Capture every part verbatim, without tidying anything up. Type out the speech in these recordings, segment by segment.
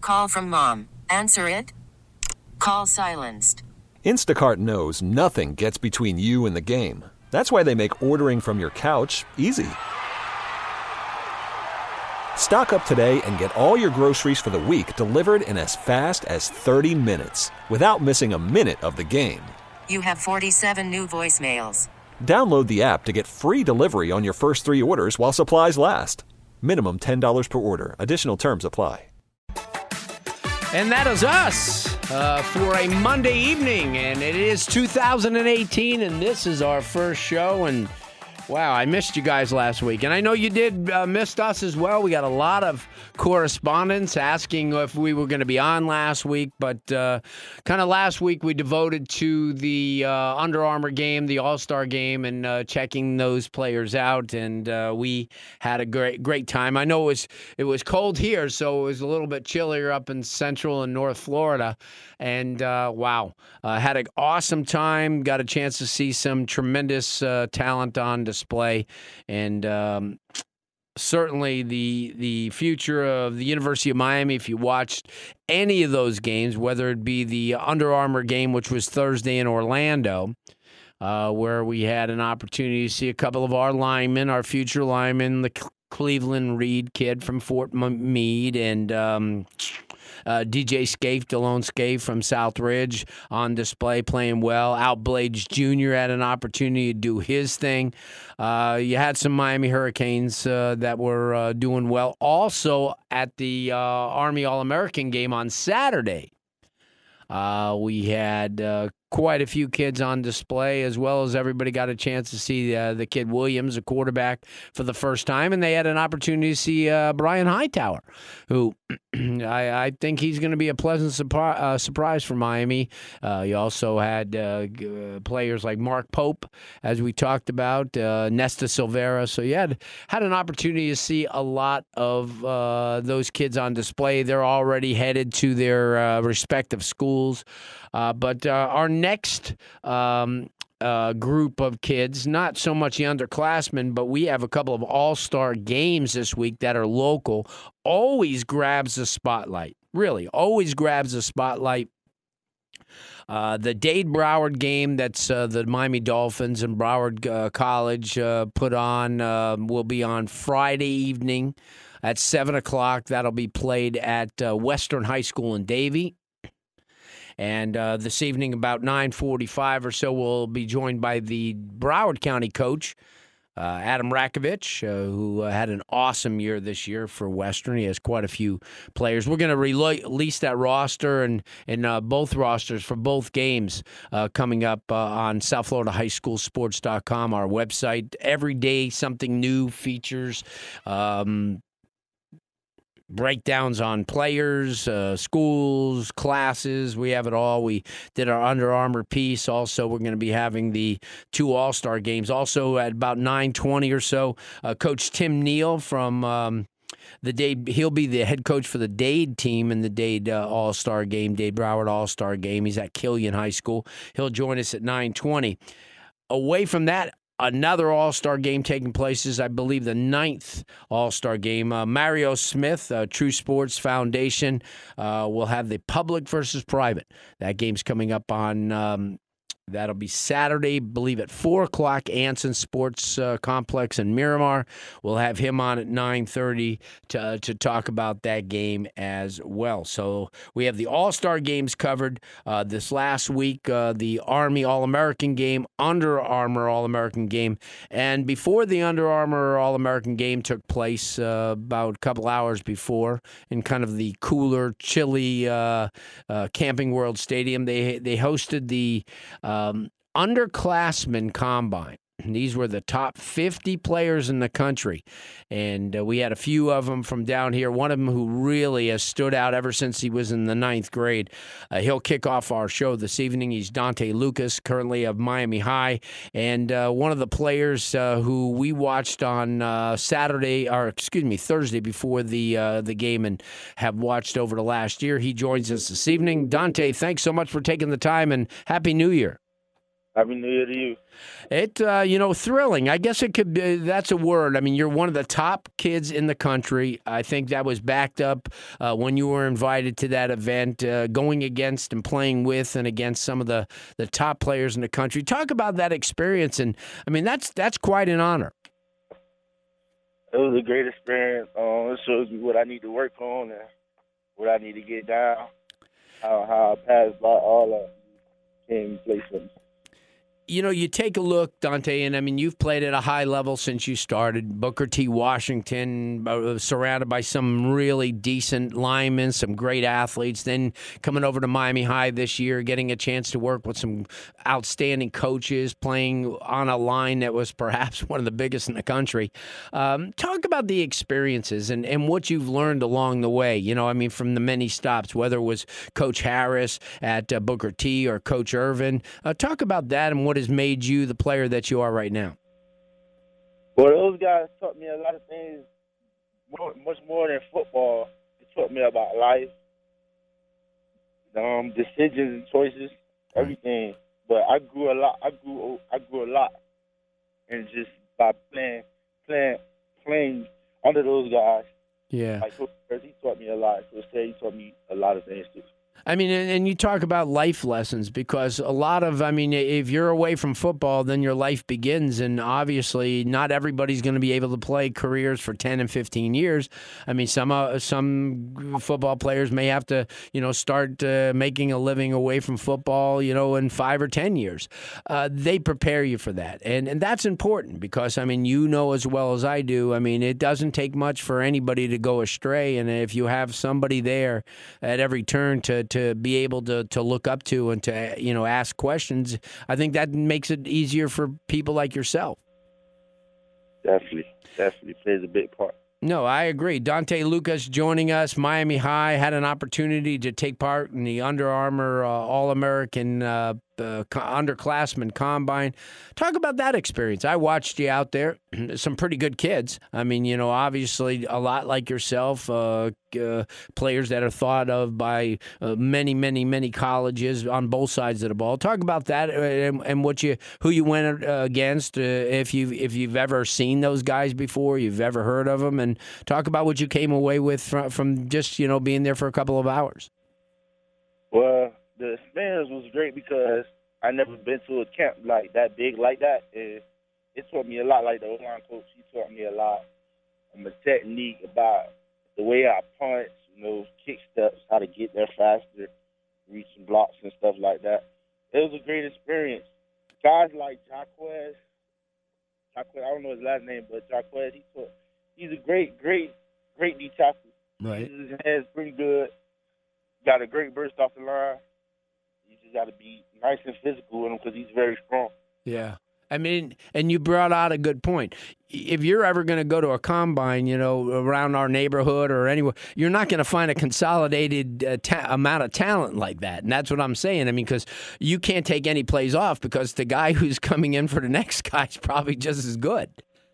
Call from mom. Answer it. Call silenced. Instacart knows nothing gets between you and the game. That's why they make ordering from your couch easy. Stock up today and get all your groceries for the week delivered in as fast as thirty minutes without missing a minute of the game. You have forty-seven new voicemails. Download the app to get free delivery on your first three orders while supplies last. Minimum ten dollars per order. Additional terms apply. And that is us uh, for a Monday evening. And it is two thousand eighteen, and this is our first show. And wow, I missed you guys last week. And I know you did uh, miss us as well. We got a lot of correspondence asking if we were going to be on last week. But uh, kind of last week we devoted to the uh, Under Armour game, the All-Star game, and uh, checking those players out. And uh, we had a great great time. I know it was, it was cold here, so it was a little bit chillier up in Central and North Florida. And uh, wow, uh, had an awesome time. Got a chance to see some tremendous uh, talent on display, and um, certainly the the future of the University of Miami. If you watched any of those games, whether it be the Under Armour game, which was Thursday in Orlando, uh, where we had an opportunity to see a couple of our linemen, our future linemen, the Cleveland Reed kid from Fort Meade, and um, Uh, D J Scaife, Delone Scaife from Southridge on display, playing well. Al Blades Junior had an opportunity to do his thing. Uh, you had some Miami Hurricanes uh, that were uh, doing well. Also at the uh, Army All-American game on Saturday, uh, we had uh, quite a few kids on display, as well as everybody got a chance to see uh, the kid Williams, a quarterback, for the first time. And they had an opportunity to see uh, Brian Hightower, who I, I think he's going to be a pleasant surpri- uh, surprise for Miami. Uh, you also had uh, g- players like Mark Pope, as we talked about, uh, Nesta Silvera. So you had, had an opportunity to see a lot of uh, those kids on display. They're already headed to their uh, respective schools. Uh, but uh, our next um, uh, group of kids, not so much the underclassmen, but we have a couple of all-star games this week that are local, always grabs the spotlight. Really, always grabs the spotlight. Uh, the Dade Broward game that's uh, the Miami Dolphins and Broward uh, College uh, put on uh, will be on Friday evening at seven o'clock. That'll be played at uh, Western High School in Davie. And uh, this evening, about nine forty-five or so, we'll be joined by the Broward County coach, uh, Adam Rakovich, uh, who uh, had an awesome year this year for Western. He has quite a few players. We're going to release that roster and, and uh, both rosters for both games uh, coming up uh, on South Florida High School Sports dot com, our website. Every day, something new, features, um breakdowns on players, uh, schools, classes. We have it all. We did our Under Armour piece. Also, we're going to be having the two All-Star games. Also, at about nine twenty or so, uh, Coach Tim Neal from um, the Dade, he'll be the head coach for the Dade team in the Dade uh, All-Star game, Dade Broward All-Star game. He's at Killian High School. He'll join us at nine twenty. Away from that, another All-Star game taking place is, I believe, the ninth All-Star game. Uh, Mario Smith, uh, True Sports Foundation, uh, will have the public versus private. That game's coming up on um, That'll be Saturday, I believe, at four o'clock, Anson Sports uh, Complex in Miramar. We'll have him on at nine thirty to, uh, to talk about that game as well. So we have the All-Star games covered. Uh, this last week, uh, the Army All-American game, Under Armour All-American game. And before the Under Armour All-American game took place, uh, about a couple hours before, in kind of the cooler, chilly uh, uh, Camping World Stadium, they, they hosted the uh, Um, underclassmen combine. These were the top fifty players in the country, and uh, we had a few of them from down here. One of them who really has stood out ever since he was in the ninth grade. Uh, he'll kick off our show this evening. He's Dante Lucas, currently of Miami High, and uh, one of the players uh, who we watched on uh, Saturday, or excuse me, Thursday before the uh, the game, and have watched over the last year. He joins us this evening. Dante, thanks so much for taking the time, and Happy New Year. Happy New Year to you. It, uh, you know, thrilling. I guess it could be, that's a word. I mean, you're one of the top kids in the country. I think that was backed up uh, when you were invited to that event, uh, going against and playing with and against some of the, the top players in the country. Talk about that experience. And, I mean, that's that's quite an honor. It was a great experience. Um, it shows me what I need to work on and what I need to get down, how, how I passed by all of came place with me. You know, you take a look, Dante, and I mean, you've played at a high level since you started. Booker T. Washington, uh, surrounded by some really decent linemen, some great athletes. Then coming over to Miami High this year, getting a chance to work with some outstanding coaches, playing on a line that was perhaps one of the biggest in the country. Um, talk about the experiences and, and what you've learned along the way. You know, I mean, from the many stops, whether it was Coach Harris at uh, Booker T. or Coach Irvin. Uh, talk about that and what has made you the player that you are right now? Well, those guys taught me a lot of things, more, much more than football. They taught me about life, um, decisions and choices, everything. But I grew a lot. I grew. I grew a lot, and just by playing, playing, playing under those guys. Yeah. Like Coach Harris, he taught me a lot. Coach Terry, he taught me a lot of things too. I mean, and you talk about life lessons because a lot of, I mean, if you're away from football, then your life begins. And obviously, not everybody's going to be able to play careers for ten and fifteen years. I mean, some uh, some football players may have to, you know, start uh, making a living away from football, you know, in five or ten years. Uh, they prepare you for that. And, and that's important because, I mean, you know as well as I do, I mean, it doesn't take much for anybody to go astray. And if you have somebody there at every turn to, to be able to, to look up to and to, you know, ask questions, I think that makes it easier for people like yourself. Definitely. Definitely plays a big part. No, I agree. Dante Lucas joining us. Miami High had an opportunity to take part in the Under Armour uh, All-American uh, uh, underclassmen combine. Talk about that experience. I watched you out there. Some pretty good kids. I mean, you know, obviously a lot like yourself, uh, uh, players that are thought of by uh, many, many, many colleges on both sides of the ball. Talk about that and, and what you, who you went uh, against. Uh, if you if you've ever seen those guys before, you've ever heard of them, and talk about what you came away with from, from just, you know, being there for a couple of hours. Well, the experience was great because I never been to a camp like that big like that. And it taught me a lot. Like the O-line coach, he taught me a lot on the technique about the way I punch, you know, kick steps, how to get there faster, reaching blocks and stuff like that. It was a great experience. Guys like Jaquez, Jaquez, I don't know his last name, but Jaquez, he taught, he's a great, great, great D tackle. Right. His hands pretty good. Got a great burst off the line. You just got to be nice and physical with him because he's very strong. Yeah. I mean, and you brought out a good point. If you're ever going to go to a combine, you know, around our neighborhood or anywhere, you're not going to find a consolidated uh, ta- amount of talent like that. And that's what I'm saying. I mean, because you can't take any plays off because the guy who's coming in for the next guy is probably just as good.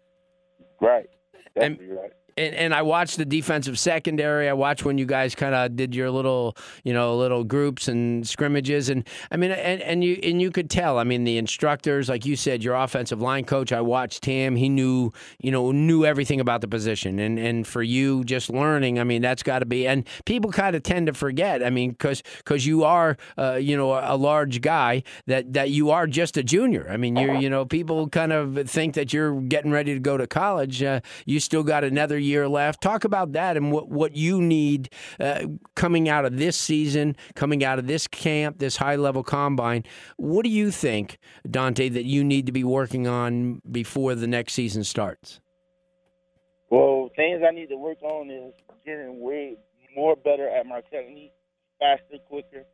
Right. Definitely and, right. And, and I watched the defensive secondary. I watched when you guys kind of did your little, you know, little groups and scrimmages. And I mean, and, and you and you could tell. I mean, the instructors, like you said, your offensive line coach. I watched him. He knew, you know, knew everything about the position. And and for you, just learning. I mean, that's got to be. And people kind of tend to forget. I mean, because because you are, uh, you know, a large guy. That that you are just a junior. I mean, you're, you know, people kind of think that you're getting ready to go to college. Uh, you still got another year left. Talk about that and what, what you need uh, coming out of this season, coming out of this camp, this high-level combine. What do you think, Dante, that you need to be working on before the next season starts? Well, things I need to work on is getting way more better at my technique, faster, quicker,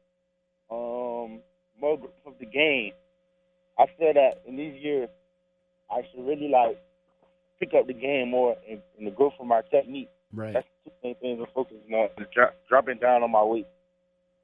um, more of the game. I feel that in these years, I should really, like, pick up the game more and, and the growth of my technique. Right. That's the two main things I'm focusing on, is dro- dropping down on my weight.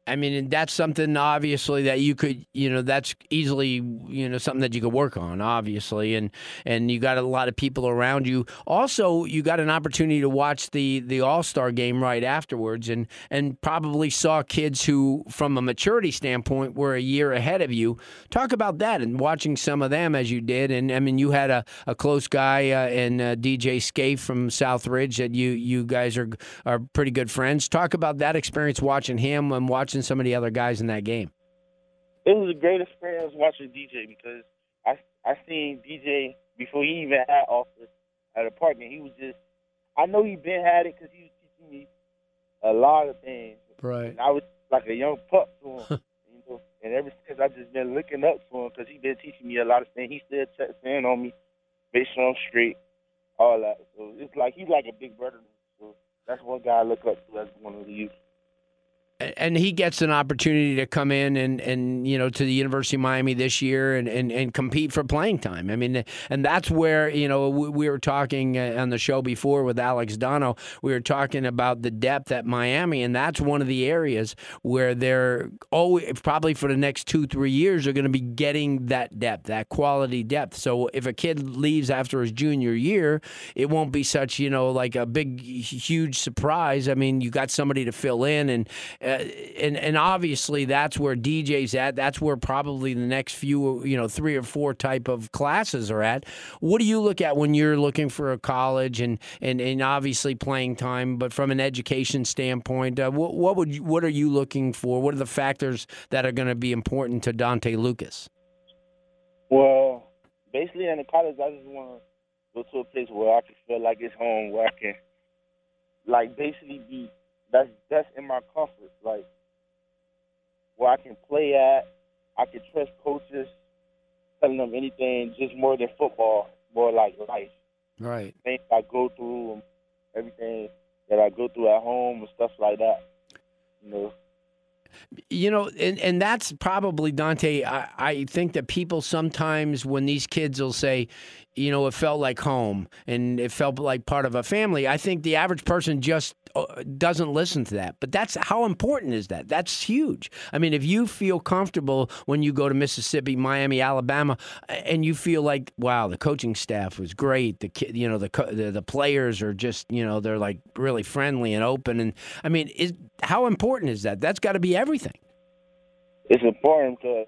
I mean, and that's something obviously that you could, you know, that's easily, you know, something that you could work on, obviously, and and you got a lot of people around you. Also, you got an opportunity to watch the the All-Star game right afterwards, and and probably saw kids who, from a maturity standpoint, were a year ahead of you. Talk about that and watching some of them as you did, and I mean, you had a, a close guy uh, in uh, D J Scaife from Southridge that you you guys are are pretty good friends. Talk about that experience watching him and watching some of the other guys in that game. It was a great experience watching D J because I I seen D J before he even had office at a partner. He was just, I know he been had it because he was teaching me a lot of things. Right. And I was like a young pup to him, you know. And ever since I just been looking up to him because he been teaching me a lot of things. He still checks in on me, make sure I'm straight, all that. So it's like he's like a big brother to me. So that's one guy I look up to as one of the youth. And he gets an opportunity to come in and, and you know, to the University of Miami this year and, and, and compete for playing time. I mean, and that's where, you know, we were talking on the show before with Alex Dono. We were talking about the depth at Miami, and that's one of the areas where they're always, probably for the next two, three years, are going to be getting that depth, that quality depth. So if a kid leaves after his junior year, it won't be such, you know, like a big, huge surprise. I mean, you got somebody to fill in, and Uh, and and obviously that's where D J's at. That's where probably the next few, you know, three or four type of classes are at. What do you look at when you're looking for a college and and, and obviously playing time, but from an education standpoint, uh, what, what would you, what are you looking for? What are the factors that are going to be important to Dontae Lucas? Well, basically in the college, I just want to go to a place where I can feel like it's home, where I can, like, basically be. That's that's in my comfort, like where I can play at. I can trust coaches, telling them anything, just more than football, more like life. Right. Things I go through, everything that I go through at home and stuff like that. You know. You know, and, and that's probably, Dontae, I, I think that people sometimes when these kids will say, you know, it felt like home and it felt like part of a family, I think the average person just doesn't listen to that. But that's how important is that? That's huge. I mean, if you feel comfortable when you go to Mississippi, Miami, Alabama, and you feel like, wow, the coaching staff was great. The kid, you know, the, the the players are just, you know, they're like really friendly and open. And I mean, is how important is that? That's got to be everything. It's important because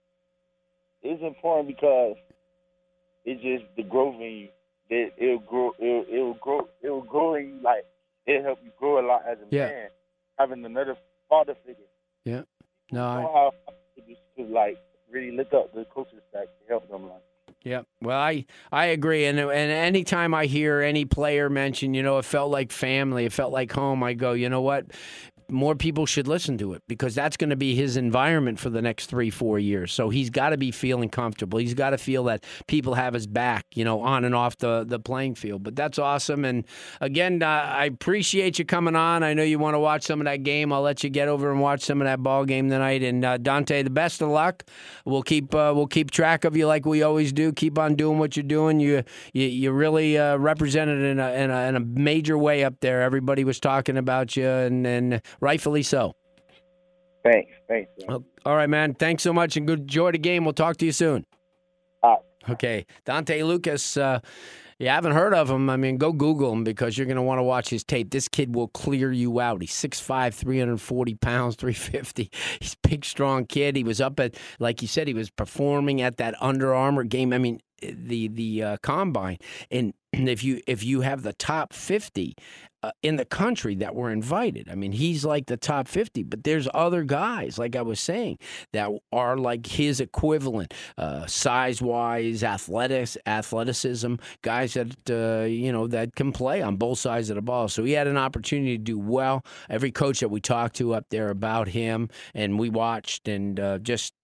it's important because it's just the growth in you. It it'll grow. It'll, it'll grow. It'll grow in you. Like it'll help you grow a lot as a yeah. man. Having another father figure. Yeah. No. You I... know how figures could like really look up the coaches that can help them. Like. Yeah, well, I, I agree, and and anytime I hear any player mention, you know, it felt like family, it felt like home, I go, you know what, more people should listen to it because that's going to be his environment for the next three, four years. So he's got to be feeling comfortable. He's got to feel that people have his back, you know, on and off the, the playing field. But that's awesome. And again, uh, I appreciate you coming on. I know you want to watch some of that game. I'll let you get over and watch some of that ball game tonight. And uh, Dontae, the best of luck. We'll keep uh, we'll keep track of you like we always do. Keep on doing what you're doing. You you, you really uh, represented in a, in a in a major way up there. Everybody was talking about you, and and rightfully so. Thanks. Thanks. Oh, all right, man. Thanks so much, and good enjoy the game. We'll talk to you soon. All right. Okay. Dontae Lucas, uh, you haven't heard of him. I mean, go Google him because you're going to want to watch his tape. This kid will clear you out. He's six five, three hundred forty pounds, three fifty. He's a big, strong kid. He was up at, like you said, he was performing at that Under Armour game. I mean, the the uh, combine. And if you if you have the top fifty uh, in the country that were invited, I mean, he's like the top fifty. But there's other guys, like I was saying, that are like his equivalent, uh, size-wise, athletics, athleticism, guys that uh, you know that can play on both sides of the ball. So he had an opportunity to do well. Every coach that we talked to up there about him, and we watched, and uh, just.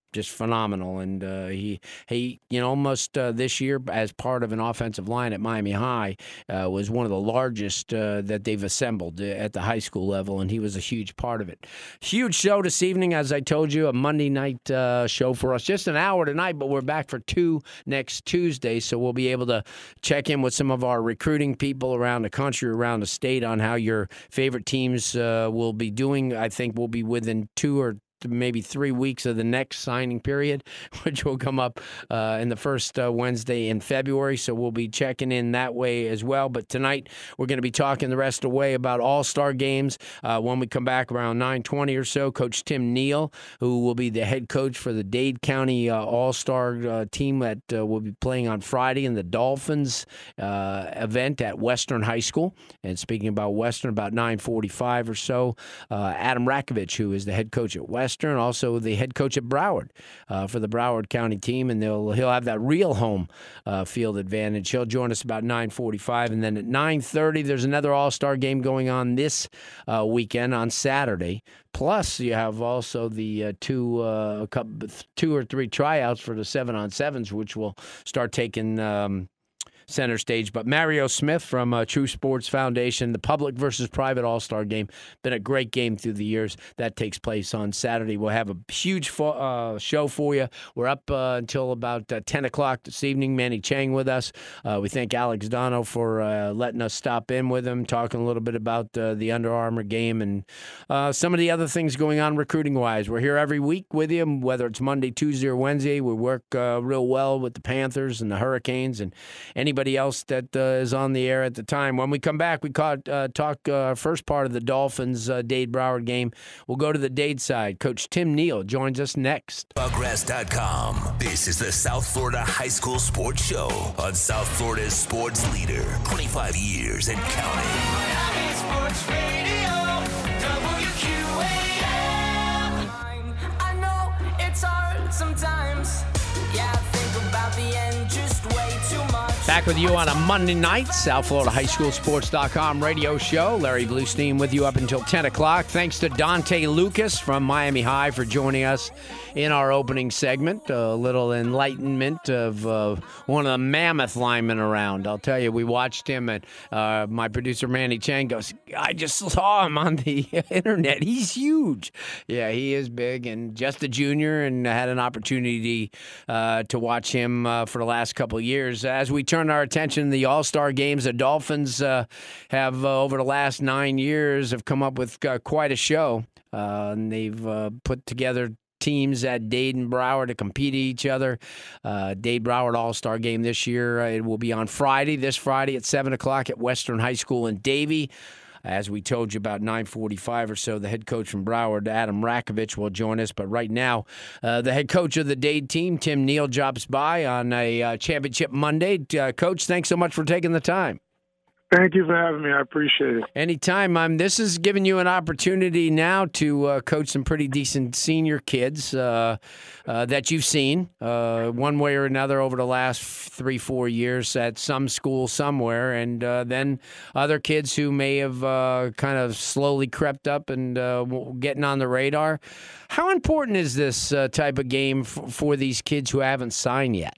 just phenomenal. And uh, he, he, you know, almost uh, this year as part of an offensive line at Miami High uh, was one of the largest uh, that they've assembled at the high school level, and he was a huge part of it. Huge show this evening, as I told you, a Monday night uh, show for us. Just an hour tonight, but we're back for two next Tuesday, so we'll be able to check in with some of our recruiting people around the country, around the state, on how your favorite teams uh, will be doing. I think we'll be within two or maybe three weeks of the next signing period, which will come up uh, in the first uh, Wednesday in February. So we'll be checking in that way as well. But tonight we're going to be talking the rest of the way about all-star games. Uh, when we come back around nine twenty or so, Coach Tim Neal, who will be the head coach for the Dade County uh, all-star uh, team that uh, will be playing on Friday in the Dolphins uh, event at Western High School. And speaking about Western, about nine forty-five or so, uh, Adam Rakovich, who is the head coach at Western, also the head coach at Broward uh, for the Broward County team, and they'll he'll have that real home uh, field advantage. He'll join us about nine forty-five, and then at nine thirty, there's another All-Star game going on this uh, weekend on Saturday. Plus, you have also the uh, two, uh, couple, two or three tryouts for the seven on sevens, which will start taking Um, center stage. But Mario Smith from uh, True Sports Foundation, the public versus private all-star game, been a great game through the years. That takes place on Saturday. We'll have a huge fo- uh, show for you. We're up uh, until about uh, ten o'clock this evening. Manny Chang with us. Uh, we thank Alex Dono for uh, letting us stop in with him, talking a little bit about uh, the Under Armour game and uh, some of the other things going on recruiting-wise. We're here every week with you, whether it's Monday, Tuesday, or Wednesday. We work uh, real well with the Panthers and the Hurricanes and anybody else that uh, is on the air at the time. When we come back, we caught, uh, talk uh, first part of the Dolphins uh, Dade Broward game. We'll go to the Dade side. Coach Tim Neal joins us next. Buggrass dot com. This is the South Florida High School Sports Show on South Florida's sports leader. twenty-five years and counting. Miami Sports Radio, W Q A M. I know it's hard sometimes. Yeah, I think about the end just way too much. Back with you on a Monday night, South Florida High School Sports dot com radio show. Larry Bluestein with you up until ten o'clock. Thanks to Dante Lucas from Miami High for joining us in our opening segment. A little enlightenment of uh, one of the mammoth linemen around. I'll tell you, we watched him, and uh, my producer Manny Chang goes, I just saw him on the internet. He's huge. Yeah, he is big, and just a junior, and had an opportunity uh, to watch him uh, for the last couple of years. As we turn our attention to the All-Star games, the Dolphins uh, have, uh, over the last nine years, have come up with uh, quite a show. Uh, and they've uh, put together teams at Dade and Broward to compete each other. Uh, Dade Broward All-Star game this year. Uh, it will be on Friday, this Friday at seven o'clock at Western High School in Davie. As we told you, about nine forty-five or so, the head coach from Broward, Adam Rakovich, will join us. But right now, uh, the head coach of the Dade team, Tim Neal, drops by on a uh, championship Monday. Uh, coach, thanks so much for taking the time. Thank you for having me. I appreciate it. Anytime. Um, this is giving you an opportunity now to uh, coach some pretty decent senior kids uh, uh, that you've seen uh, one way or another over the last three, four years at some school somewhere, and uh, then other kids who may have uh, kind of slowly crept up and uh, getting on the radar. How important is this uh, type of game f- for these kids who haven't signed yet?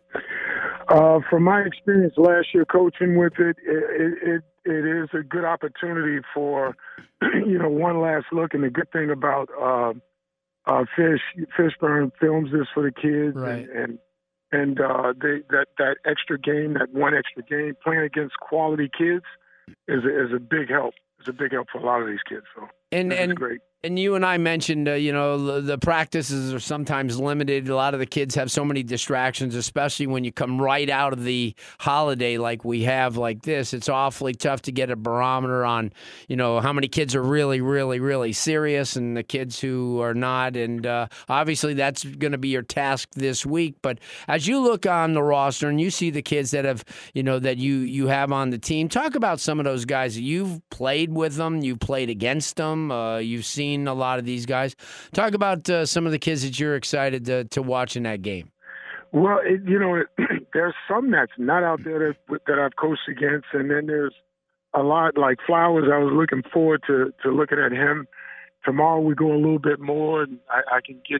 Uh, from my experience last year coaching with it, it, it, it is a good opportunity for, you know, one last look. And the good thing about uh, uh, Fish, Fishburne films this for the kids, right. and and, and uh, they, that that extra game, that one extra game, playing against quality kids is a, is a big help. It's a big help for a lot of these kids. So and and great. And you and I mentioned, uh, you know, the, the practices are sometimes limited. A lot of the kids have so many distractions, especially when you come right out of the holiday like we have like this. It's awfully tough to get a barometer on, you know, how many kids are really, really, really serious and the kids who are not. And uh, obviously that's going to be your task this week. But as you look on the roster and you see the kids that have, you know, that you, you have on the team, talk about some of those guys. You've played with them. You've played against them. Uh, you've seen a lot of these guys. Talk about uh, some of the kids that you're excited to, to watch in that game. Well, it, you know, there's some that's not out there that, that I've coached against, and then there's a lot like Flowers. I was looking forward to, to looking at him. Tomorrow we go a little bit more, and I, I can get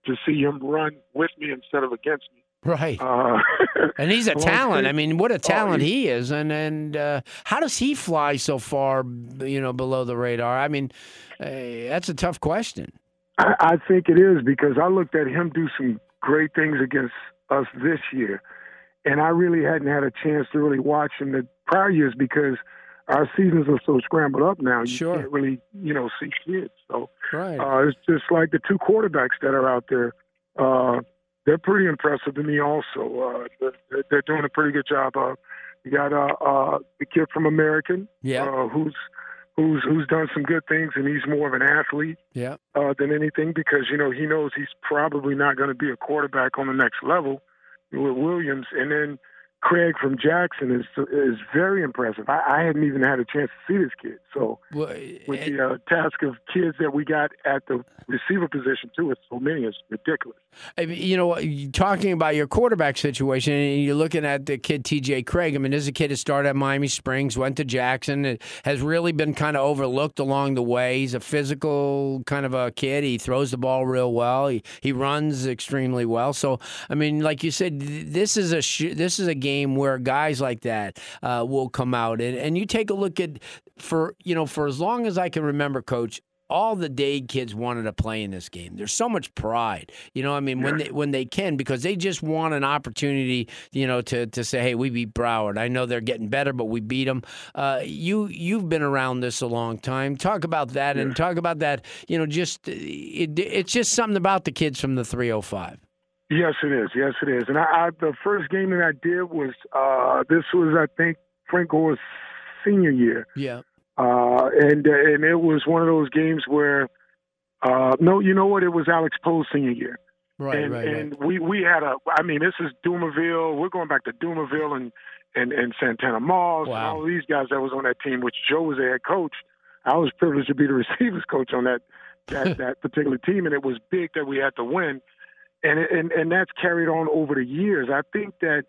to see him run with me instead of against me. Right. Uh, and he's a talent. I mean, what a talent oh, he, he is. And and uh, how does he fly so far, you know, below the radar? I mean, uh, that's a tough question. I, I think it is because I looked at him do some great things against us this year, and I really hadn't had a chance to really watch in the prior years because our seasons are so scrambled up now. You sure. can't really, you know, see kids. So right. uh, it's just like the two quarterbacks that are out there. Uh, they're pretty impressive to me also. Uh, they're, they're doing a pretty good job. Uh, you got uh, uh, the kid from American yeah. uh, who's who's who's done some good things, and he's more of an athlete yeah. uh, than anything because, you know, he knows he's probably not going to be a quarterback on the next level with Williams. And then Craig from Jackson is is very impressive. I, I hadn't even had a chance to see this kid. So well, with the uh, task of kids that we got at the receiver position, too, it's so many, it's ridiculous. I mean, you know, talking about your quarterback situation, and you're looking at the kid T J Craig. I mean, this is a kid who started at Miami Springs, went to Jackson, has really been kind of overlooked along the way. He's a physical kind of a kid. He throws the ball real well. He he runs extremely well. So, I mean, like you said, this is a sh- this is a game where guys like that uh, will come out, and and you take a look at for you know for as long as I can remember, Coach. All the Dade kids wanted to play in this game. There's so much pride, you know. I mean, when they when they can, because they just want an opportunity, you know, to to say, "Hey, we beat Broward. I know they're getting better, but we beat them." Uh, you you've been around this a long time. Talk about that, yeah. and talk about that. You know, just it, it's just something about the kids from the three oh five. Yes, it is. Yes, it is. And I, I the first game that I did was uh, this was I think Frank Gore's senior year. Yeah. Uh, and and it was one of those games where, uh, no, you know what? It was Alex Poe's senior year. Right, and, right, And right. we, we had a, I mean, this is Dumerville. We're going back to Dumerville and, and, and Santana Moss Wow. and all of these guys that was on that team, which Joe was the head coach. I was privileged to be the receivers coach on that, that, that particular team, and it was big that we had to win. And, it, and, and that's carried on over the years. I think that,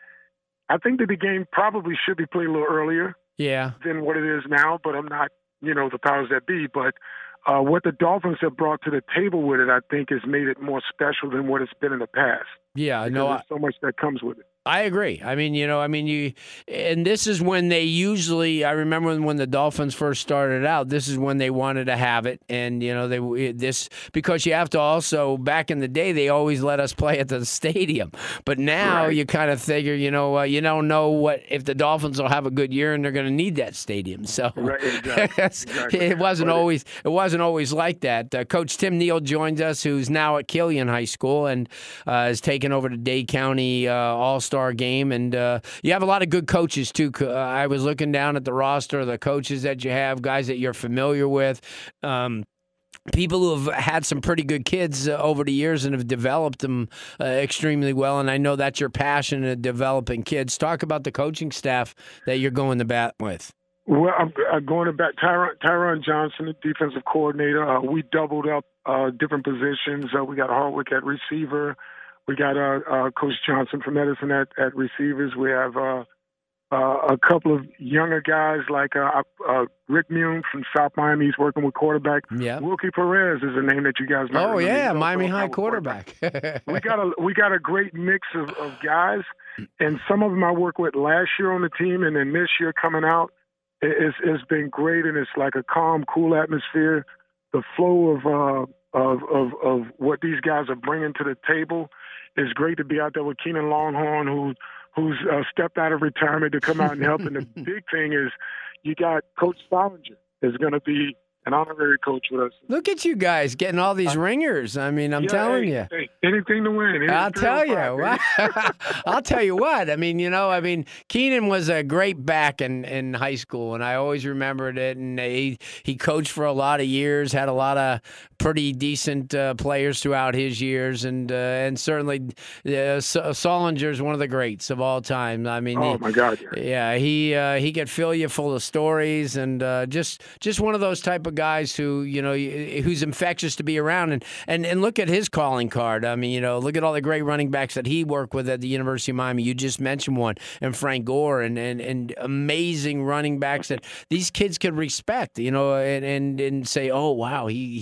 I think that the game probably should be played a little earlier. Yeah. Than what it is now, but I'm not, you know, the powers that be. But uh, what the Dolphins have brought to the table with it, I think, has made it more special than what it's been in the past. Yeah, I know. There's so much that comes with it. I agree. I mean, you know, I mean, you, and this is when they usually, I remember when, when the Dolphins first started out, this is when they wanted to have it. And, you know, they, this, because you have to also, back in the day, they always let us play at the stadium. But now right. you kind of figure, you know, uh, you don't know what, if the Dolphins will have a good year and they're going to need that stadium. So right, exactly. exactly. it wasn't but always, it wasn't always like that. Uh, Coach Tim Neal joins us, who's now at Killian High School and uh, has taken over the Dade County uh, All-Star game. And uh, you have a lot of good coaches, too. Uh, I was looking down at the roster, the coaches that you have, guys that you're familiar with, um, people who have had some pretty good kids uh, over the years and have developed them uh, extremely well. And I know that's your passion in developing kids. Talk about the coaching staff that you're going to bat with. Well, I'm, I'm going to bat Tyron, Tyron Johnson, the defensive coordinator. Uh, we doubled up uh, different positions. Uh, we got Hardwick at receiver. We got uh, uh, Coach Johnson from Edison at, at receivers. We have uh, uh, a couple of younger guys like uh, uh, Rick Mune from South Miami. He's working with quarterback. Yeah. Wilkie Perez is a name that you guys might Oh, remember. yeah, He's Miami also High a quarterback. we got a we got a great mix of, of guys, and some of them I worked with last year on the team, and then this year coming out, it's, it's been great, and it's like a calm, cool atmosphere. The flow of uh, of, of of what these guys are bringing to the table. It's great to be out there with Keenan Longhorn, who, who's uh, stepped out of retirement to come out and help. And the big thing is you got Coach Stollinger is going to be an honorary coach with us. Look at you guys getting all these ringers. I mean, I'm yeah, telling hey, you. Hey, anything to win. Anything I'll tell you. five, I'll tell you what. I mean, you know, I mean, Keenan was a great back in, in high school, and I always remembered it. And he he coached for a lot of years, had a lot of pretty decent uh, players throughout his years, and uh, and certainly uh, Sollinger is one of the greats of all time. I mean, oh he, my God, yeah, yeah he uh, he could fill you full of stories, and uh, just just one of those type of guys who you know who's infectious to be around. And and and look at his calling card. I mean, you know, look at all the great running backs that he worked with at the University of Miami. You just mentioned one, and Frank Gore, and and, and amazing running backs that these kids could respect. You know, and and, and say, oh wow, he he worked with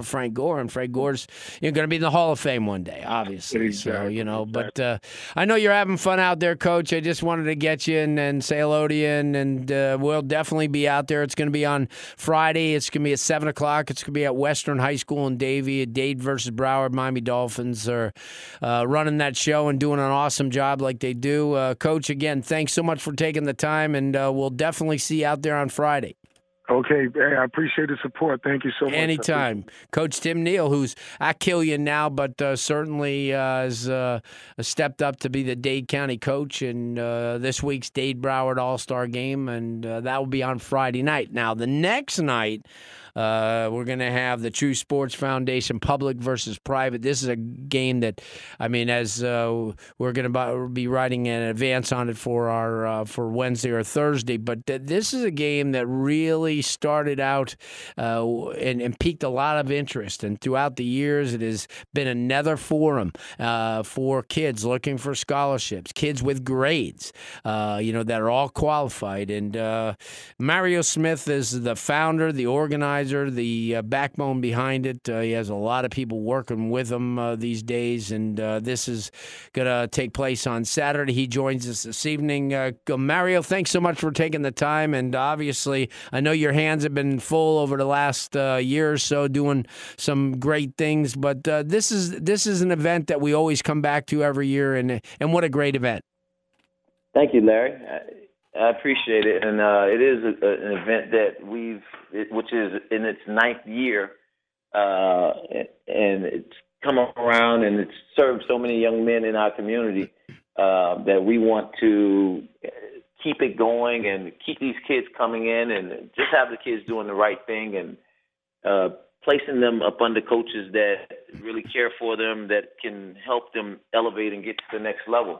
Frank Gore, and Frank Gore's you're going to be in the Hall of Fame one day, obviously. Exactly. So, you know, but uh, I know you're having fun out there, Coach. I just wanted to get you and, and say hello to you, and, and uh, we'll definitely be out there. It's going to be on Friday. It's going to be at seven o'clock. It's going to be at Western High School in Davie. Dade versus Broward. Miami Dolphins are uh, running that show and doing an awesome job like they do. Uh, Coach, again, thanks so much for taking the time, and uh, we'll definitely see you out there on Friday. Okay, hey, I appreciate the support. Thank you so much. Anytime. Coach Tim Neal, who's at Killian now, but uh, certainly uh, has uh, stepped up to be the Dade County coach in uh, this week's Dade Broward All-Star game, and uh, that will be on Friday night. Now, the next night, Uh, we're going to have the True Sports Foundation public versus private. This is a game that, I mean, as uh, we're going to be writing an advance on it for our uh, for Wednesday or Thursday, but th- this is a game that really started out uh, and, and piqued a lot of interest. And throughout the years, it has been another forum uh, for kids looking for scholarships, kids with grades, uh, you know, that are all qualified. And uh, Mario Smith is the founder, the organizer, the uh, backbone behind it. Uh, he has a lot of people working with him uh, these days, and uh, this is going to take place on Saturday. He joins us this evening. Uh, Mario, thanks so much for taking the time, and obviously I know your hands have been full over the last uh, year or so doing some great things, but uh, this is this is an event that we always come back to every year, and and what a great event. Thank you, Larry. I, I appreciate it, and uh, it is a, a, an event that we've, it, which is in its ninth year, uh, and it's come around and it's served so many young men in our community uh, that we want to keep it going and keep these kids coming in and just have the kids doing the right thing and uh, placing them up under coaches that really care for them, that can help them elevate and get to the next level.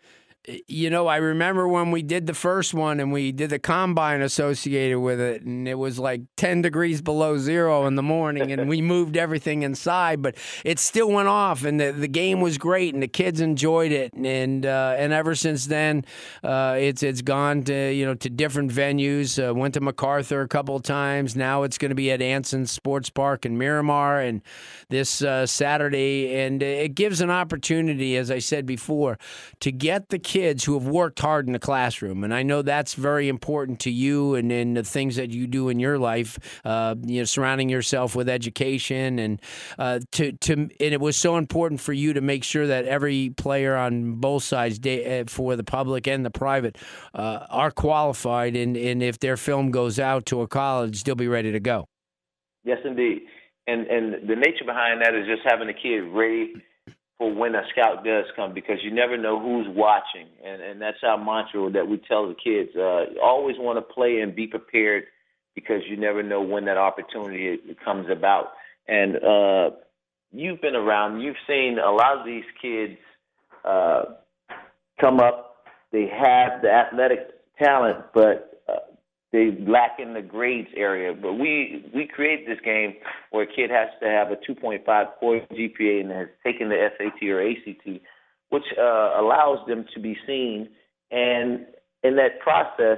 You know, I remember when we did the first one and we did the combine associated with it, and it was like ten degrees below zero in the morning, and we moved everything inside, but it still went off, and the, the game was great, and the kids enjoyed it, and uh, and ever since then, uh, it's it's gone to you know to different venues. Uh, went to MacArthur a couple of times. Now it's going to be at Anson Sports Park in Miramar, and this uh, Saturday, and it gives an opportunity, as I said before, to get the kids who have worked hard in the classroom, and I know that's very important to you and in the things that you do in your life. Uh, you know, surrounding yourself with education, and uh, to to and it was so important for you to make sure that every player on both sides, for the public and the private, uh, are qualified, and and if their film goes out to a college, they'll be ready to go. Yes, indeed, and and the nature behind that is just having the kid ready for when a scout does come, because you never know who's watching. And, and that's our mantra that we tell the kids. Uh, you always want to play and be prepared, because you never know when that opportunity comes about. And uh, you've been around. You've seen a lot of these kids uh, come up. They have the athletic talent, but uh, they lack in the grades area. But we we created this game where a kid has to have a two point five core G P A and has taken the S A T or A C T, which uh, allows them to be seen. And in that process,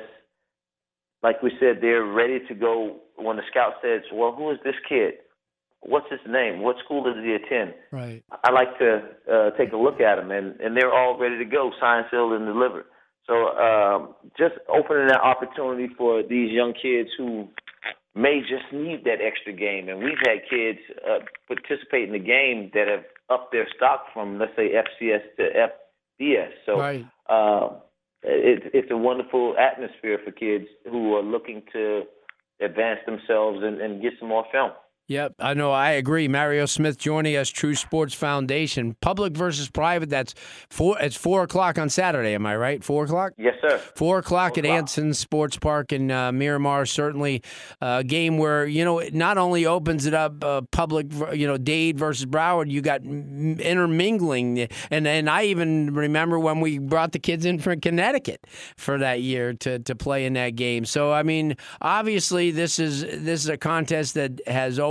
like we said, they're ready to go. When the scout says, well, who is this kid? What's his name? What school does he attend? Right. I like to uh, take a look at them, and, and they're all ready to go, signed, sealed, and delivered. So um, just opening that opportunity for these young kids who may just need that extra game. And we've had kids uh, participate in the game that have upped their stock from, let's say, F C S to F B S. So Right. uh, it, it's a wonderful atmosphere for kids who are looking to advance themselves and, and get some more film. Yep, I know. I agree. Mario Smith joining us, True Sports Foundation. Public versus private, that's four. It's four o'clock on Saturday, am I right? four o'clock? Yes, sir. four o'clock Four at o'clock. Anson Sports Park in uh, Miramar. Certainly a game where, you know, it not only opens it up, uh, public, you know, Dade versus Broward, you got m- intermingling. And, and I even remember when we brought the kids in from Connecticut for that year to, to play in that game. So, I mean, obviously this is this is a contest that has always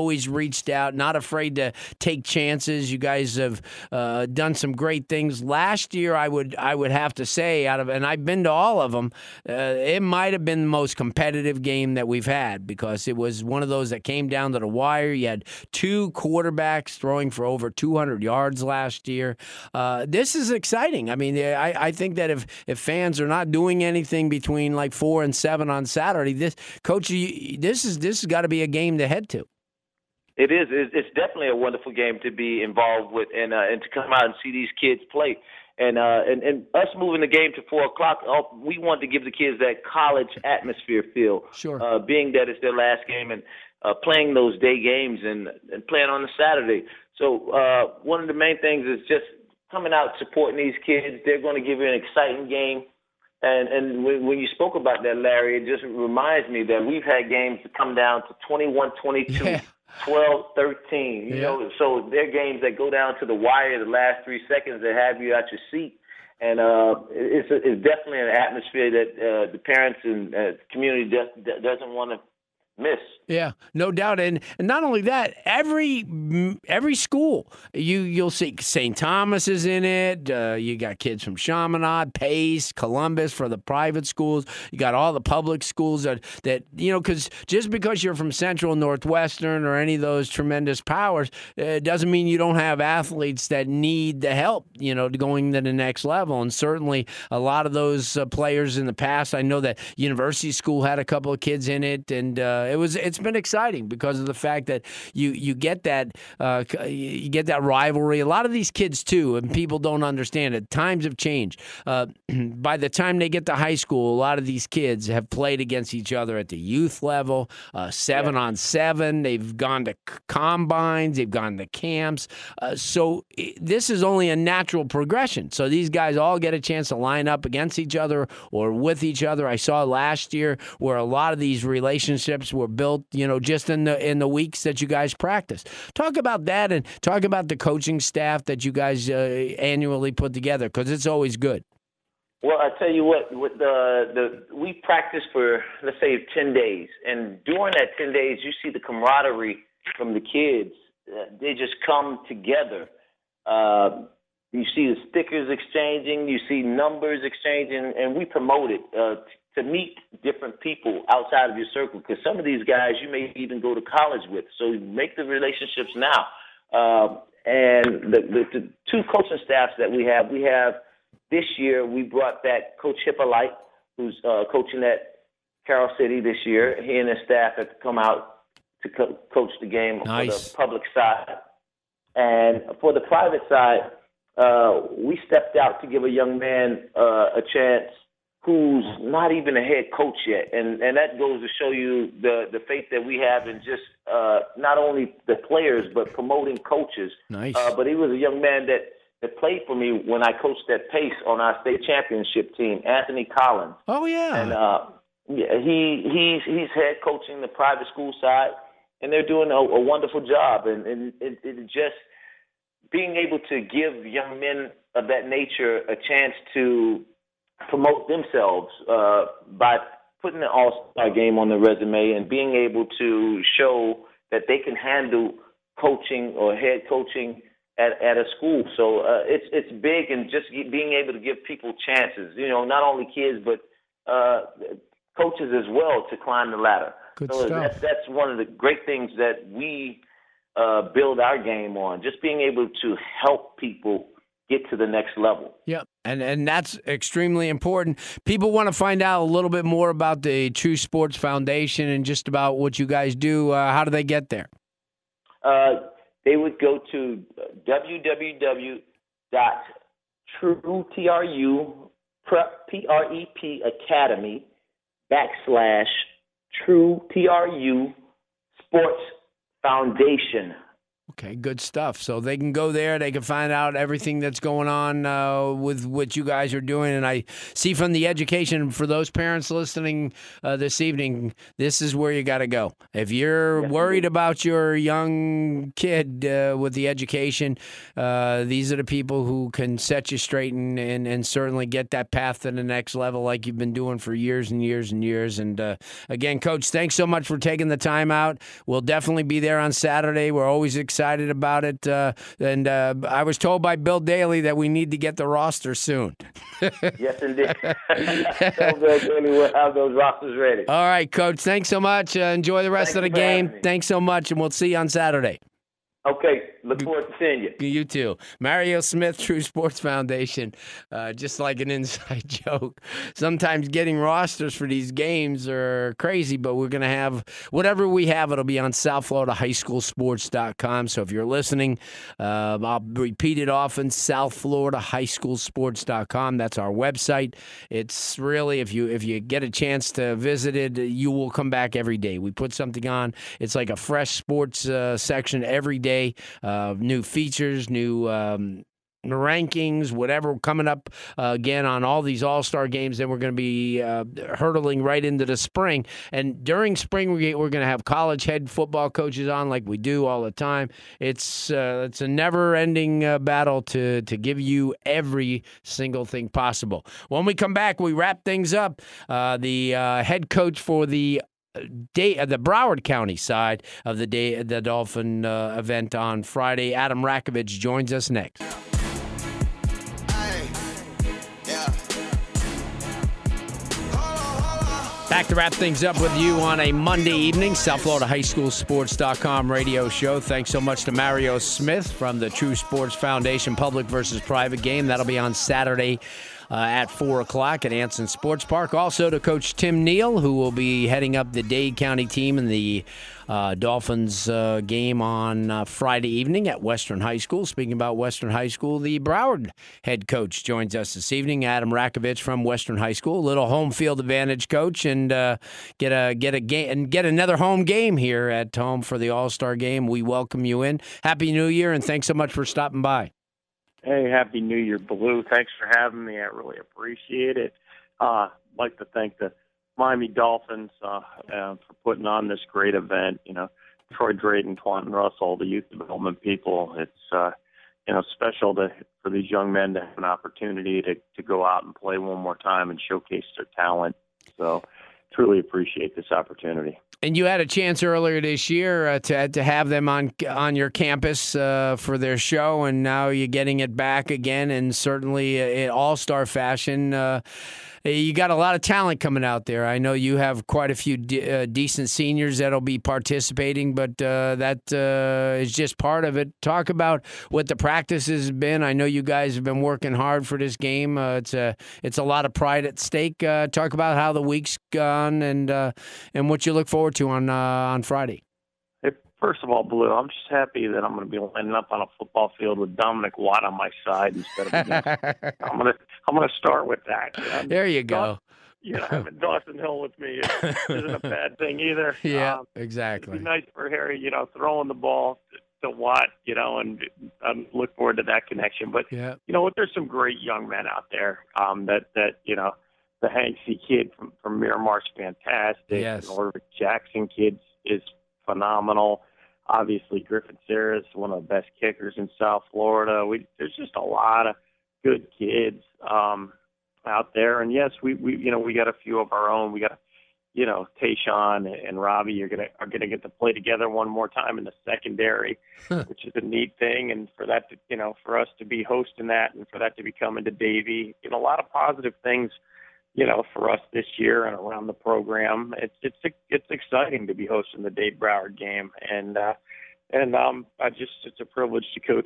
always reached out, not afraid to take chances. You guys have uh, done some great things. Last year, I would I would have to say, out of and I've been to all of them, uh, it might have been the most competitive game that we've had because it was one of those that came down to the wire. You had two quarterbacks throwing for over two hundred yards last year. Uh, this is exciting. I mean, I, I think that if, if fans are not doing anything between like four and seven on Saturday, this coach, you, this is this has got to be a game to head to. It is. It's definitely a wonderful game to be involved with, and uh, and to come out and see these kids play. And uh, and and us moving the game to four o'clock, uh, we want to give the kids that college atmosphere feel. Sure. Uh, being that it's their last game and uh, playing those day games and and playing on a Saturday. So uh, one of the main things is just coming out supporting these kids. They're going to give you an exciting game. And and when, when you spoke about that, Larry, it just reminds me that we've had games that come down to twenty-one twenty-two. Yeah. twelve thirteen, you yeah. know, so they're games that go down to the wire, the last three seconds that have you at your seat. And uh, it's, a, it's definitely an atmosphere that uh, the parents and uh, community does, doesn't want to miss. Yeah, no doubt. And, and not only that, every every school, you, you'll see Saint Thomas is in it. Uh, you got kids from Chaminade, Pace, Columbus for the private schools. You got all the public schools that, that you know, because just because you're from Central, Northwestern, or any of those tremendous powers, it uh, doesn't mean you don't have athletes that need the help, you know, going to the next level. And certainly a lot of those uh, players in the past, I know that University School had a couple of kids in it, and uh, it was it's been exciting because of the fact that you you get that uh, you get that rivalry. A lot of these kids too, and people don't understand it. Times have changed. Uh, by the time they get to high school, a lot of these kids have played against each other at the youth level, uh, seven yeah. on seven. They've gone to combines. They've gone to camps. Uh, so this is only a natural progression. So these guys all get a chance to line up against each other or with each other. I saw last year where a lot of these relationships were built, you know, just in the in the weeks that you guys practice. Talk about that and talk about the coaching staff that you guys uh, annually put together, because it's always good. Well, I tell you what, with the the we practice for, let's say, ten days, and during that ten days, you see the camaraderie from the kids. Uh, they just come together. Uh, you see the stickers exchanging, you see numbers exchanging, and we promote it uh, to meet different people outside of your circle, because some of these guys you may even go to college with. So make the relationships now. Uh, and the, the, the two coaching staffs that we have, we have this year, we brought back Coach Hippolyte, who's uh, coaching at Carroll City this year. He and his staff have come out to co- coach the game nice. For the public side. And for the private side, uh, we stepped out to give a young man uh, a chance who's not even a head coach yet. And and that goes to show you the, the faith that we have in just uh, not only the players, but promoting coaches. Nice. Uh, but he was a young man that, that played for me when I coached at Pace on our state championship team, Anthony Collins. Oh, yeah. And uh, yeah, he he's, he's head coaching the private school side, and they're doing a, a wonderful job. And, and it, it just being able to give young men of that nature a chance to promote themselves uh, by putting an all-star game on the resume and being able to show that they can handle coaching or head coaching at, at a school. So uh, it's it's big, and just being able to give people chances, you know, not only kids but uh, coaches as well, to climb the ladder. Good so stuff. That's, that's one of the great things that we uh, build our game on, just being able to help people get to the next level. Yep, and and that's extremely important. People want to find out a little bit more about the True Sports Foundation and just about what you guys do. Uh, how do they get there? Uh, they would go to w w w dot true P-R-E-P Academy backslash True P R U Sports Foundation Okay, good stuff. So they can go there. They can find out everything that's going on uh, with what you guys are doing. And I see from the education, for those parents listening uh, this evening, this is where you got to go. If you're Yes, worried indeed. about your young kid uh, with the education, uh, these are the people who can set you straight and, and, and certainly get that path to the next level like you've been doing for years and years and years. And uh, again, Coach, thanks so much for taking the time out. We'll definitely be there on Saturday. We're always excited about it. Uh, and uh, I was told by Bill Daly that we need to get the roster soon. Yes, indeed. Tell Bill Daly we'll have those rosters ready. All right, Coach. Thanks so much. Uh, enjoy the rest Thank of the you for game. having me. Thanks so much, and we'll see you on Saturday. Okay, look forward to seeing you. You too. Mario Smith, True Sports Foundation. Uh, just like an inside joke. Sometimes getting rosters for these games are crazy, but we're going to have whatever we have. It'll be on South Florida High School Sports dot com. So if you're listening, uh, I'll repeat it often, South Florida High School Sports dot com. That's our website. It's really, if you if you get a chance to visit it, you will come back every day. We put something on. It's like a fresh sports uh, section every day. Uh, new features, new um, rankings, whatever coming up uh, again on all these all-star games. Then we're going to be uh, hurtling right into the spring. And during spring, we, we're going to have college head football coaches on like we do all the time. It's uh, it's a never-ending uh, battle to, to give you every single thing possible. When we come back, we wrap things up. Uh, the uh, head coach for the Day, uh, the Broward County side of the day, the Dolphin uh, event on Friday. Adam Rakovich joins us next. Back to wrap things up with you on a Monday evening, South Florida High School Sports dot com radio show. Thanks so much to Mario Smith from the True Sports Foundation Public versus Private game. That'll be on Saturday uh, at four o'clock at Anson Sports Park. Also to Coach Tim Neal, who will be heading up the Dade County team in the uh, Dolphins uh, game on uh, Friday evening at Western High School. Speaking about Western High School, the Broward head coach joins us this evening, Adam Rakovich from Western High School. A little home field advantage, Coach, and uh, get a get a game and get another home game here at home for the All-Star game. We welcome you in. Happy New Year, and thanks so much for stopping by. Hey, Happy New Year, Blue. Thanks for having me. I really appreciate it. Uh, I'd like to thank the Miami Dolphins uh, uh, for putting on this great event. You know, Troy Drayton, Twanton Russell, the youth development people. It's, uh, you know, special to, for these young men to have an opportunity to, to go out and play one more time and showcase their talent. So truly appreciate this opportunity. And you had a chance earlier this year uh, to to have them on on your campus uh, for their show, and now you're getting it back again, and certainly in all-star fashion. Uh, you got a lot of talent coming out there. I know you have quite a few de- uh, decent seniors that'll be participating, but uh, that uh, is just part of it. Talk about what the practice has been. I know you guys have been working hard for this game. Uh, it's a it's a lot of pride at stake. Uh, talk about how the week's gone and uh, and what you look forward to on uh, on Friday. Hey, first of all, Blue, I'm just happy that I'm going to be lining up on a football field with Dominic Watt on my side instead of against. I'm going to I'm going to start with that. Um, there you go. You know, having Dawson Hill with me isn't a bad thing either. Yeah, um, exactly. It'd be nice for Harry, you know, throwing the ball to, to Watt, you know, and I look forward to that connection. But yeah. you know what? There's some great young men out there um, that that you know. The Hanksy kid from, from Miramar's fantastic. Yes. The Norvik Jackson kid is phenomenal. Obviously, Griffin Sarah is one of the best kickers in South Florida. We, there's just a lot of good kids um, out there. And yes, we, we you know we got a few of our own. We got you know Tayshawn and Robbie are gonna are gonna get to play together one more time in the secondary, which is a neat thing. And for that to you know for us to be hosting that and for that to be coming to Davie, you know a lot of positive things. You know, for us this year and around the program, it's it's it's exciting to be hosting the Dade Broward game, and uh, and um, I just it's a privilege to coach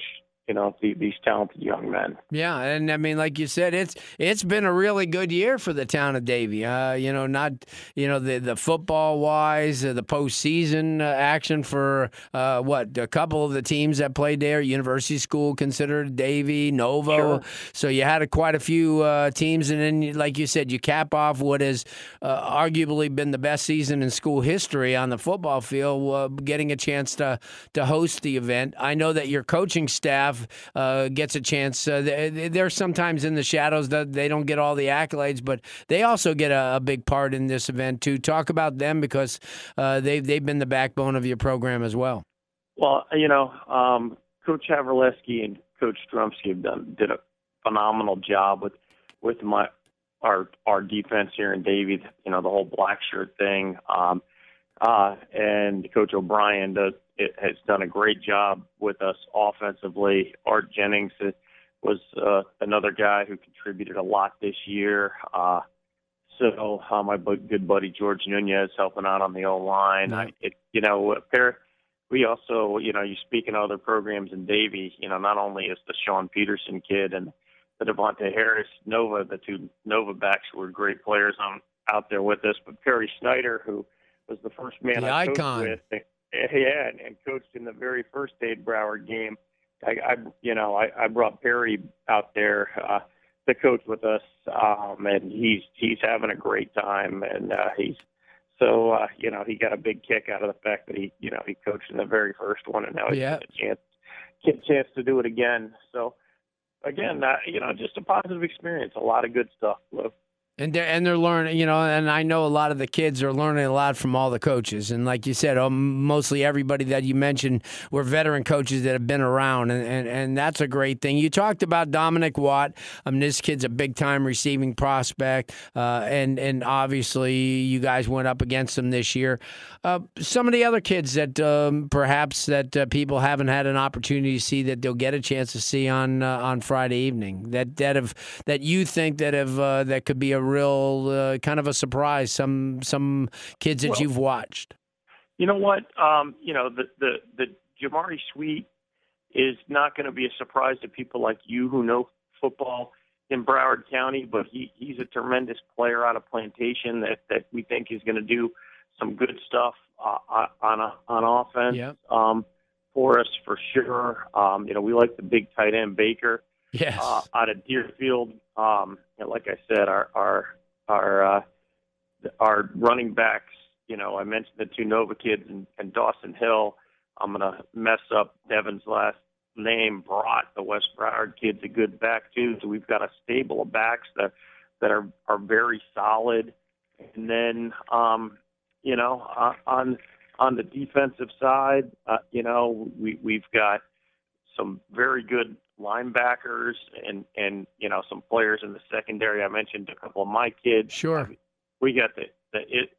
you know, the, these talented young men. Yeah, and I mean, like you said, it's it's been a really good year for the town of Davie. Uh, you know, not you know the the football wise, uh, the postseason uh, action for uh, what a couple of the teams that played there. University School considered Davie, Novo. Sure. So you had a, quite a few uh, teams, and then, like you said, you cap off what has uh, arguably been the best season in school history on the football field, uh, getting a chance to to host the event. I know that your coaching staff uh, gets a chance. Uh, they, they're sometimes in the shadows. That they don't get all the accolades, but they also get a, a big part in this event too. Talk about them because uh, they've they've been the backbone of your program as well. Well, you know, um, Coach Havrileski and Coach Strumsky have done did a phenomenal job with with my our our defense here in Davie. You know, the whole black shirt thing, um, uh, and Coach O'Brien does it has done a great job with us offensively. Art Jennings was uh, another guy who contributed a lot this year. Uh, so uh, my good buddy George Nunez helping out on the O line. I, it, you know, there. We also, you know, you speak in other programs in Davie, you know, not only is the Sean Peterson kid and the Devontae Harris Nova, the two Nova backs were great players on out there with us, but Perry Snyder, who was the first man the I icon. coached with, yeah, and, and coached in the very first Dade Broward game. I, I you know, I, I brought Perry out there uh, to coach with us, um, and he's he's having a great time, and uh, he's so uh, you know he got a big kick out of the fact that he you know he coached in the very first one, and now he's Yeah. got a chance get a chance to do it again. So again, uh, you know, just a positive experience, a lot of good stuff, Lou. And they're, and they're learning, you know, and I know a lot of the kids are learning a lot from all the coaches. And like you said, um, mostly everybody that you mentioned were veteran coaches that have been around, and, and, and that's a great thing. You talked about Dominic Watt. I mean, this kid's a big-time receiving prospect, uh, and, and obviously you guys went up against him this year. Uh, some of the other kids that um, perhaps that uh, people haven't had an opportunity to see that they'll get a chance to see on uh, on Friday evening, that that have that you think that have uh, that could be a real uh, kind of a surprise. Some some kids that Well, you've watched. You know what? Um, you know, the, the, the Jamari Sweet is not going to be a surprise to people like you who know football in Broward County, but he, he's a tremendous player out of Plantation that, that we think is going to do some good stuff uh, on a, on offense Yep. um, for us for sure. Um, you know, we like the big tight end Baker. Yes. Uh, out of Deerfield, um, you know, like I said, our our our uh, our running backs. You know, I mentioned the two Nova kids and, and Dawson Hill. I'm gonna mess up Devin's last name. Brought the West Broward kid's a good back too. So we've got a stable of backs that that are are very solid. And then, um, you know, uh, on on the defensive side, uh, you know, we we've got some very good linebackers and, and, you know, some players in the secondary. I mentioned a couple of my kids. Sure. We got the, the it.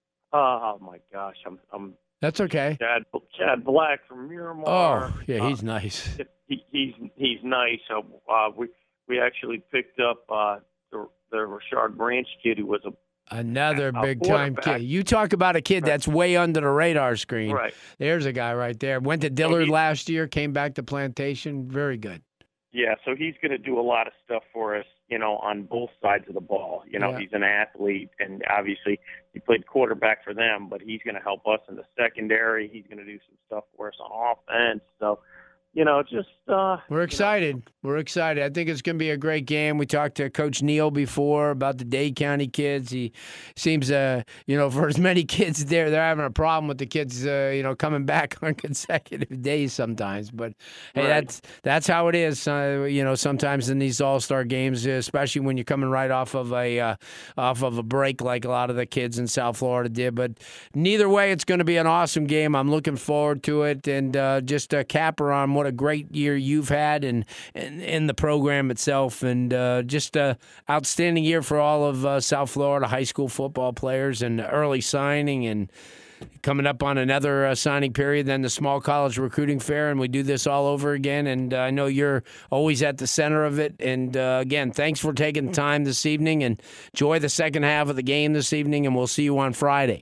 Oh my gosh. I'm, I'm That's okay. Chad, Chad Black from Miramar. Oh, yeah, he's Uh, nice. he, he's, he's nice. So, uh, we, we actually picked up, uh, the, the Rashard Branch kid who was a, Another a big-time quarterback. kid. You talk about a kid that's way under the radar screen. Right. There's a guy right there. Went to Dillard he- last year, came back to Plantation. Very good. Yeah, so he's going to do a lot of stuff for us, you know, on both sides of the ball. You know, Yeah. he's an athlete, and obviously he played quarterback for them, but he's going to help us in the secondary. He's going to do some stuff for us on offense. So, you know, just uh, We're excited. We're excited. I think it's going to be a great game. We talked to Coach Neal before about the Dade County kids. He seems, uh, you know, for as many kids there, they're having a problem with the kids, uh, you know, coming back on consecutive days sometimes. But hey, Right. that's that's how it is. Uh, you know, sometimes in these All Star games, especially when you're coming right off of a uh, off of a break, like a lot of the kids in South Florida did. But neither way, it's going to be an awesome game. I'm looking forward to it, and uh, just a capper on what a great year you've had and in, in the program itself, and uh, just a outstanding year for all of uh, South Florida high school football players, and early signing, and coming up on another uh, signing period, then the small college recruiting fair, and we do this all over again. And uh, I know you're always at the center of it. And uh, again, thanks for taking the time this evening, and enjoy the second half of the game this evening, and we'll see you on Friday.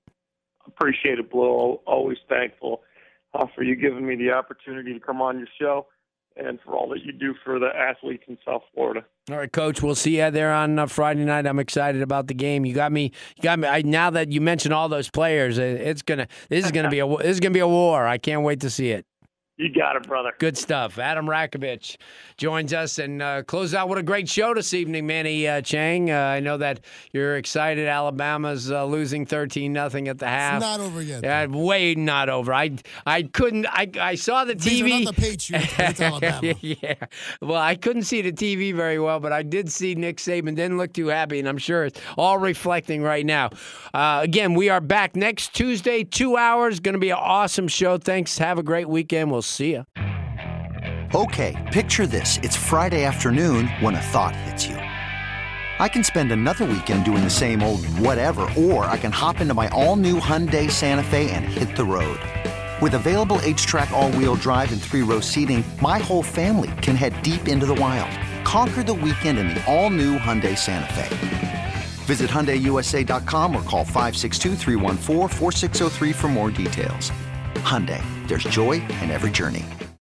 appreciate it, Blue. Always thankful uh, for you giving me the opportunity to come on your show. and for all that you do for the athletes in South Florida. All right, Coach. We'll see you there on uh, Friday night. I'm excited about the game. You got me. You got me. I, now that you mentioned all those players, it, it's gonna. This is gonna be a. This is gonna be a war. I can't wait to see it. You got it, brother. Good stuff. Adam Rakovich joins us and uh, close out. What a great show this evening, Manny uh, Chang. Uh, I know that you're excited. Alabama's uh, losing thirteen nothing at the half. It's not over yet. Yeah, way not over. I I couldn't. I I saw the T V. These are not the Patriots, but it's Alabama. Yeah. Well, I couldn't see the T V very well, but I did see Nick Saban. Didn't look too happy, and I'm sure it's all reflecting right now. Uh, again, we are back next Tuesday, two hours. Going to be an awesome show. Thanks. Have a great weekend. We'll see you. Okay, picture this. It's Friday afternoon when a thought hits you. I can spend another weekend doing the same old whatever, or I can hop into my all-new Hyundai Santa Fe and hit the road. With available H-Track all-wheel drive and three-row seating, my whole family can head deep into the wild. Conquer the weekend in the all-new Hyundai Santa Fe. Visit Hyundai U S A dot com or call five six two, three one four, four six zero three for more details. Hyundai, there's joy in every journey.